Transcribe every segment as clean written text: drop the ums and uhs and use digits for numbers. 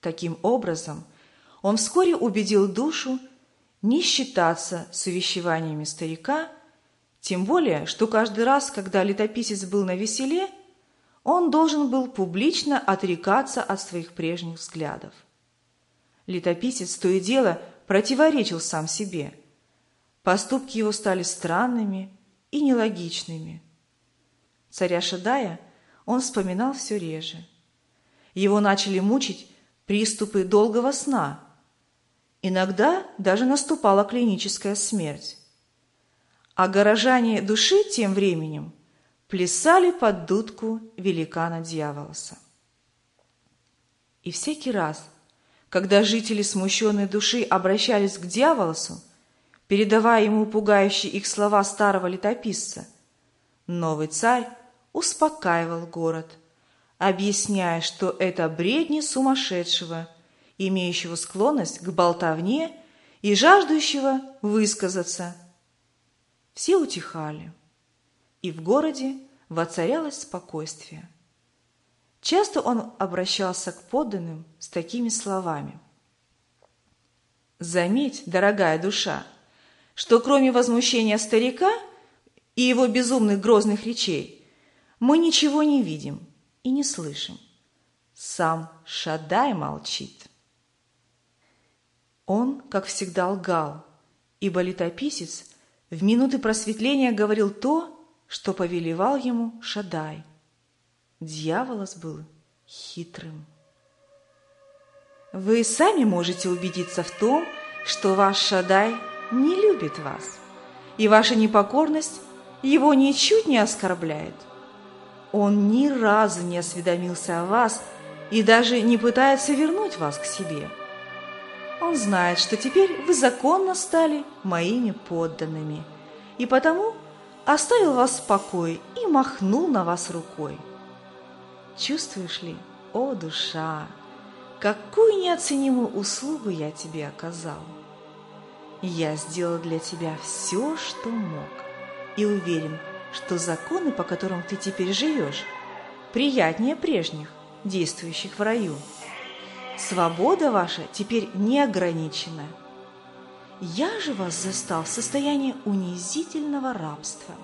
Таким образом, он вскоре убедил душу не считаться с увещеваниями старика, тем более, что каждый раз, когда летописец был навеселе, он должен был публично отрекаться от своих прежних взглядов. Летописец то и дело противоречил сам себе. Поступки его стали странными и нелогичными. Царя Шадая он вспоминал все реже. Его начали мучить приступы долгого сна. Иногда даже наступала клиническая смерть. А горожане души тем временем плясали под дудку великана Дьяволоса. И всякий раз, когда жители смущенной души обращались к Дьяволосу, передавая ему пугающие их слова старого летописца, новый царь успокаивал город, объясняя, что это бредни сумасшедшего, имеющего склонность к болтовне и жаждущего высказаться. Все утихали, и в городе воцарялось спокойствие. Часто он обращался к подданным с такими словами: «Заметь, дорогая душа, что кроме возмущения старика и его безумных грозных речей мы ничего не видим и не слышим. Сам Шадай молчит». Он, как всегда, лгал, ибо летописец в минуты просветления говорил то, что повелевал ему Шадай. Дьяволос был хитрым. Вы сами можете убедиться в том, что ваш Шадай не любит вас, и ваша непокорность его ничуть не оскорбляет. Он ни разу не осведомился о вас и даже не пытается вернуть вас к себе. Он знает, что теперь вы законно стали моими подданными, и потому оставил вас в покое и махнул на вас рукой. Чувствуешь ли, о душа, какую неоценимую услугу я тебе оказал? Я сделал для тебя все, что мог, и уверен, что законы, по которым ты теперь живешь, приятнее прежних, действующих в раю. Свобода ваша теперь не ограничена. Я же вас застал в состоянии унизительного рабства.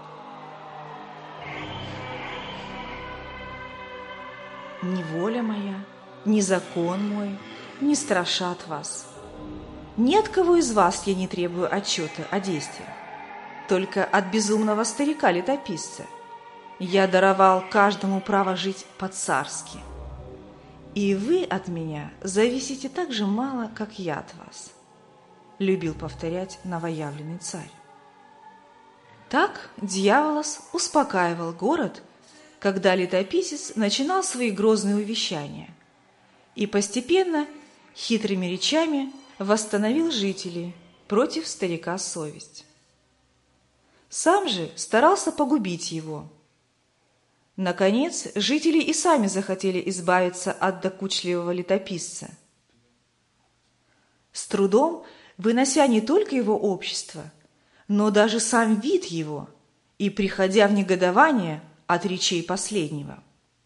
Ни воля моя, ни закон мой не страшат вас. Ни от кого из вас я не требую отчета о действиях, только от безумного старика-летописца. Я даровал каждому право жить по-царски. И вы от меня зависите так же мало, как я от вас, любил повторять новоявленный царь. Так Дьяволос успокаивал город, когда летописец начинал свои грозные увещания, и постепенно хитрыми речами восстановил жителей против старика совесть. Сам же старался погубить его. Наконец, жители и сами захотели избавиться от докучливого летописца. С трудом вынося не только его общество, но даже сам вид его и приходя в негодование от речей последнего.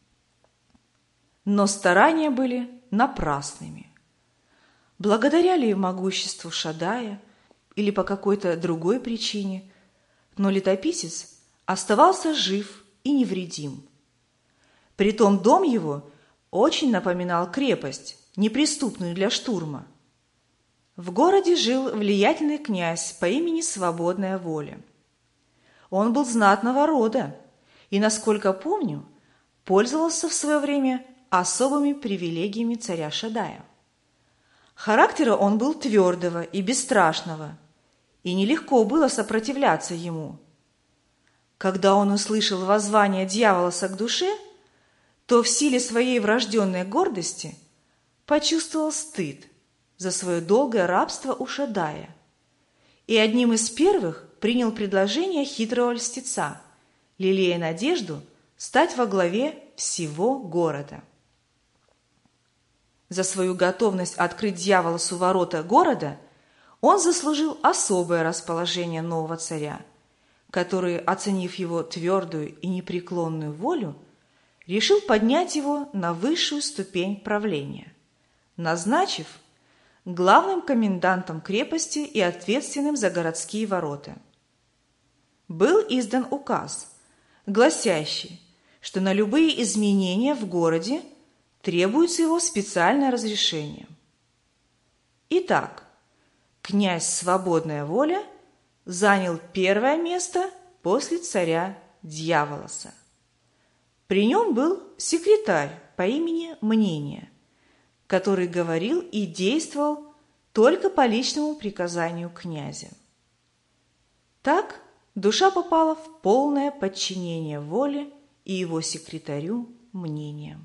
Но старания были напрасными. Благодаря ли могуществу Шадая или по какой-то другой причине, но летописец оставался жив и невредим. Притом дом его очень напоминал крепость, неприступную для штурма. В городе жил влиятельный князь по имени Свободная Воля. Он был знатного рода и, насколько помню, пользовался в свое время особыми привилегиями царя Шадая. Характера он был твердого и бесстрашного, и нелегко было сопротивляться ему. Когда он услышал воззвание Дьяволоса к душе, то в силе своей врожденной гордости почувствовал стыд за свое долгое рабство у Шадая и одним из первых принял предложение хитрого льстеца, лелея надежду стать во главе всего города. За свою готовность открыть Дьяволосу ворота города он заслужил особое расположение нового царя, который, оценив его твердую и непреклонную волю, решил поднять его на высшую ступень правления, назначив главным комендантом крепости и ответственным за городские ворота. Был издан указ, гласящий, что на любые изменения в городе требуется его специальное разрешение. Итак, князь Свободная Воля занял первое место после царя Дьяволоса. При нем был секретарь по имени Мнение, который говорил и действовал только по личному приказанию князя. Так душа попала в полное подчинение воле и его секретарю Мнением.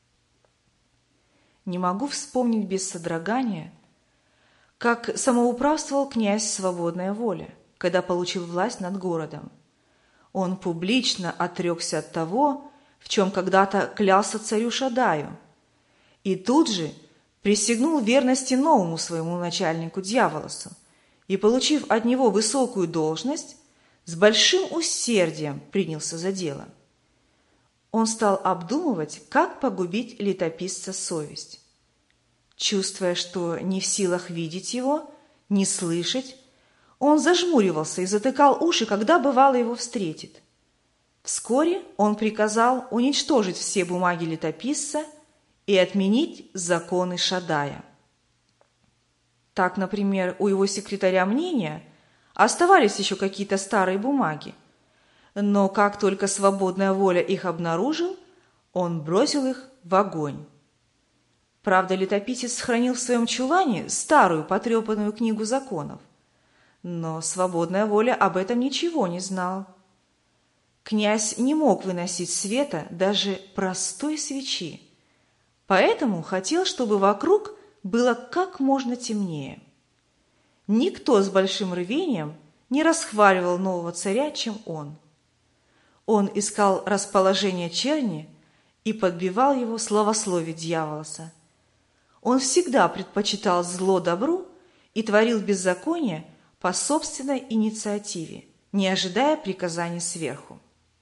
Не могу вспомнить без содрогания, как самоуправствовал князь Свободная Воля, когда получил власть над городом. Он публично отрекся от того, в чем когда-то клялся царю Шадаю, и тут же присягнул верности новому своему начальнику Дьяволосу и, получив от него высокую должность, с большим усердием принялся за дело. Он стал обдумывать, как погубить летописца совесть. Чувствуя, что не в силах видеть его, не слышать, он зажмуривался и затыкал уши, когда бывало его встретит. Вскоре он приказал уничтожить все бумаги летописца и отменить законы Шадая. Так, например, у его секретаря Мнения оставались еще какие-то старые бумаги, но как только Свободная Воля их обнаружил, он бросил их в огонь. Правда, летописец сохранил в своем чулане старую потрепанную книгу законов, но Свободная Воля об этом ничего не знал. Князь не мог выносить света даже простой свечи, поэтому хотел, чтобы вокруг было как можно темнее. Никто с большим рвением не расхваливал нового царя, чем он. Он искал расположение черни и подбивал его славословие Дьяволоса. Он всегда предпочитал зло добру и творил беззаконие по собственной инициативе, не ожидая приказаний сверху.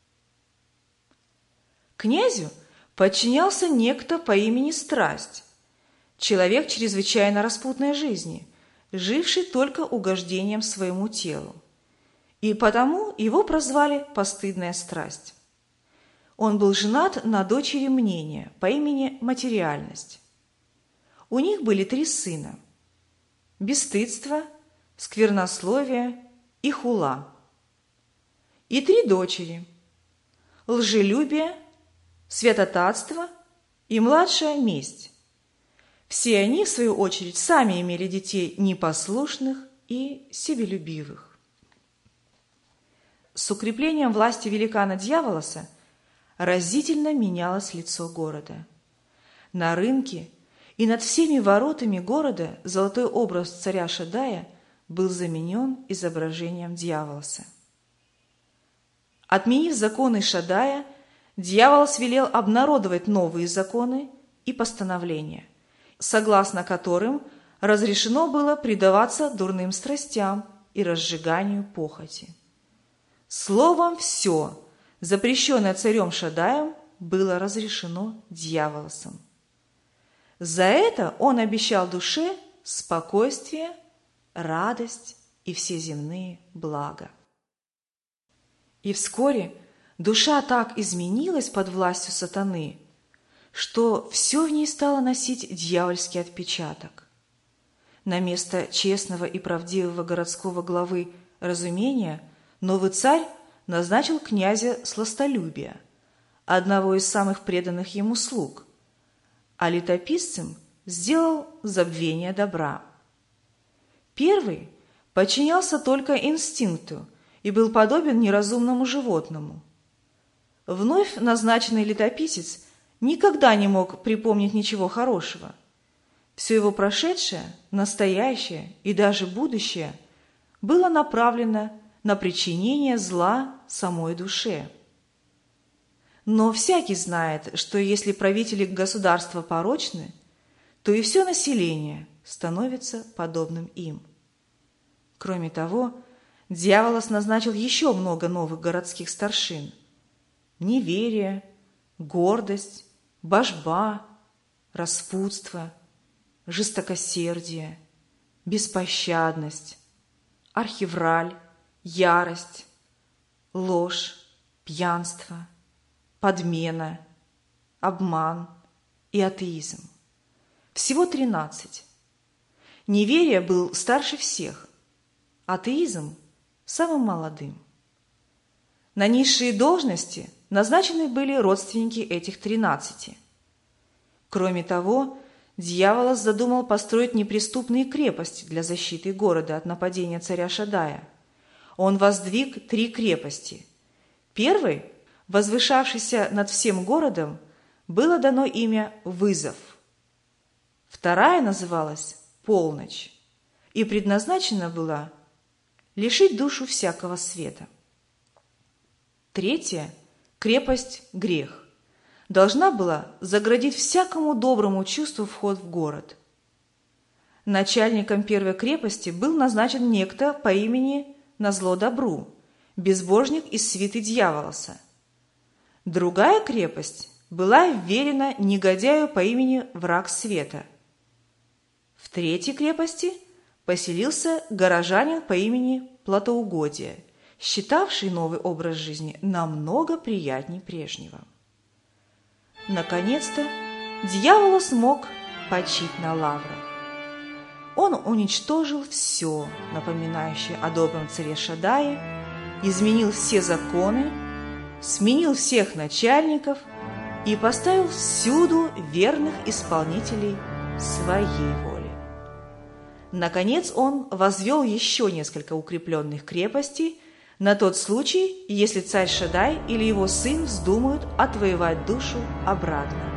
Князю подчинялся некто по имени Страсть, человек чрезвычайно распутной жизни, живший только угождением своему телу, и потому его прозвали «Постыдная страсть». Он был женат на дочери Мнения по имени Материальность. У них были 3 сына – бесстыдство, сквернословие и хула. И 3 дочери – лжелюбие, святотатство и младшая месть. Все они, в свою очередь, сами имели детей непослушных и себелюбивых. С укреплением власти великана Дьяволоса разительно менялось лицо города. На рынке и над всеми воротами города золотой образ царя Шадая был заменен изображением Дьяволоса. Отменив законы Шадая, Дьяволос велел обнародовать новые законы и постановления, согласно которым разрешено было предаваться дурным страстям и разжиганию похоти. Словом, все, запрещенное царем Шадаем, было разрешено Дьяволосом. За это он обещал душе спокойствие, радость и все земные блага. И вскоре душа так изменилась под властью сатаны, что все в ней стало носить дьявольский отпечаток. На место честного и правдивого городского главы Разумения новый царь назначил князя Сластолюбия, одного из самых преданных ему слуг, а летописцем сделал Забвение добра. Первый подчинялся только инстинкту и был подобен неразумному животному. Вновь назначенный летописец никогда не мог припомнить ничего хорошего. Все его прошедшее, настоящее и даже будущее было направлено на причинение зла самой душе. Но всякий знает, что если правители государства порочны, то и все население становится подобным им. Кроме того, Дьяволос назначил еще много новых городских старшин. Неверие, гордость, божба, распутство, жестокосердие, беспощадность, архивраль, ярость, ложь, пьянство, подмена, обман и атеизм. Всего 13. Неверие был старше всех, атеизм – самым молодым. На низшие должности назначены были родственники этих 13. Кроме того, Дьяволос задумал построить неприступные крепости для защиты города от нападения царя Шаддая. Он воздвиг 3 крепости. Первой, возвышавшейся над всем городом, было дано имя Вызов. Вторая называлась Полночь и предназначена была лишить душу всякого света. Третья, крепость Грех, должна была заградить всякому доброму чувству вход в город. Начальником первой крепости был назначен некто по имени Назло Добру, безбожник из свиты Дьяволоса. Другая крепость была вверена негодяю по имени Враг Света. В третьей крепости поселился горожанин по имени Плотоугодие, считавший новый образ жизни намного приятней прежнего. Наконец-то Дьяволос смог почить на лаврах. Он уничтожил все, напоминающее о добром царе Шаддае, изменил все законы, сменил всех начальников и поставил всюду верных исполнителей своей воли. Наконец он возвел еще несколько укрепленных крепостей на тот случай, если царь Шаддай или его сын вздумают отвоевать душу обратно.